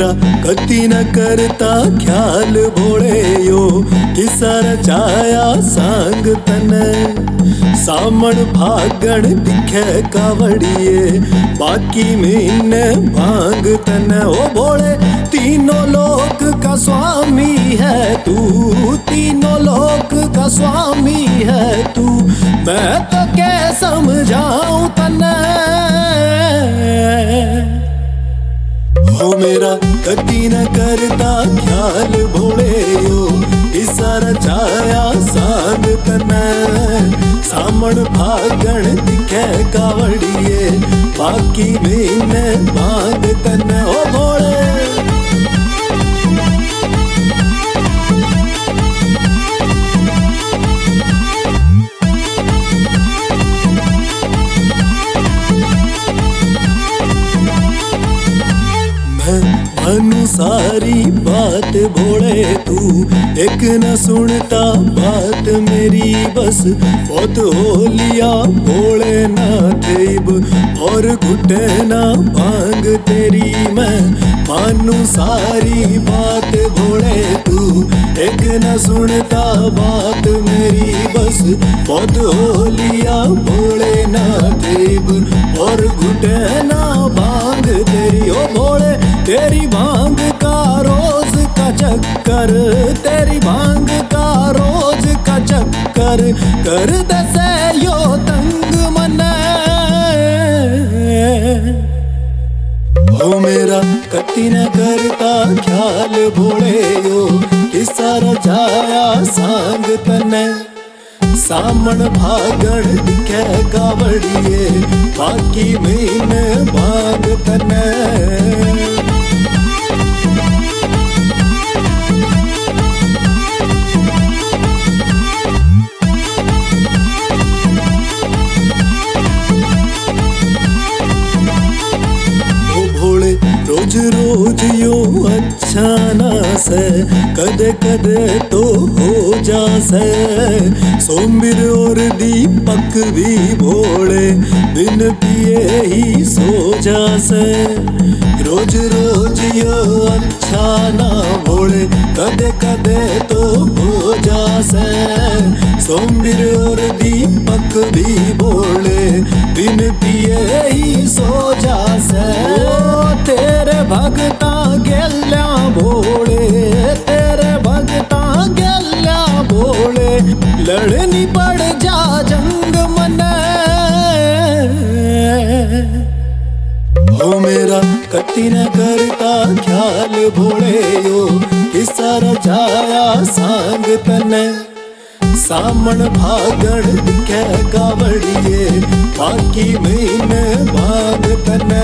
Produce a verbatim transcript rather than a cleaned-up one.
मेरा कति न करता ख्याल भोले यो किसा रचाया सांग तने सामण भागण दिखे कावड़िए बाकी मीने भांग तने। ओ भोले तीनों लोक का स्वामी है तू, तीनों लोक का स्वामी है तू, मैं तो क्या समझाऊं तने। हो मेरा कति न करता ख्याल भोले यो किसा रचाया सांग तने सामण भागण दिखे कावड़िए बाकी मीने भांग तने। ओ भोले मनु सारी बात भोले तू एक न सुनता बात मेरी बस बहुत हो लिया भोले नाथ इब और घुटे ना भांग तेरी मैं मानू सारी बात भोले तू एक न सुनता बात मेरी बस बहुत हो लिया भोले नाथ इब और घुटे ना भांग तेरी। ओ भोले तेरी भांग का रोज का चक्कर, तेरी भांग का रोज का चक्कर कर दसे यो तंग मने। हो मेरा कति न करता ख्याल भोले यो किसा रचाया सांग तने सामण भागण दिखे कावड़िए बाकी मीने भांग तने। रोज रोज यो अच्छा ना से कदे कदे तो हो जासे सोमवीर और दीपक भी भोले बिन पिए ही सो जासे। रोज रोज यो अच्छा ना भोले कदे कदे तो हो जासे सोमवीर और दीपक भी भोले बिन पिए ही सो जासे। तेरे भगता गेल्या भोले, तेरे भगता गेल्या भोले लड़नी पड़ जा जंग मने। हो मेरा कति न करता ख्याल भोले यो किसा रचाया सांग तने सामण भागण दिखे कावड़िए बाकी मीने भांग तने।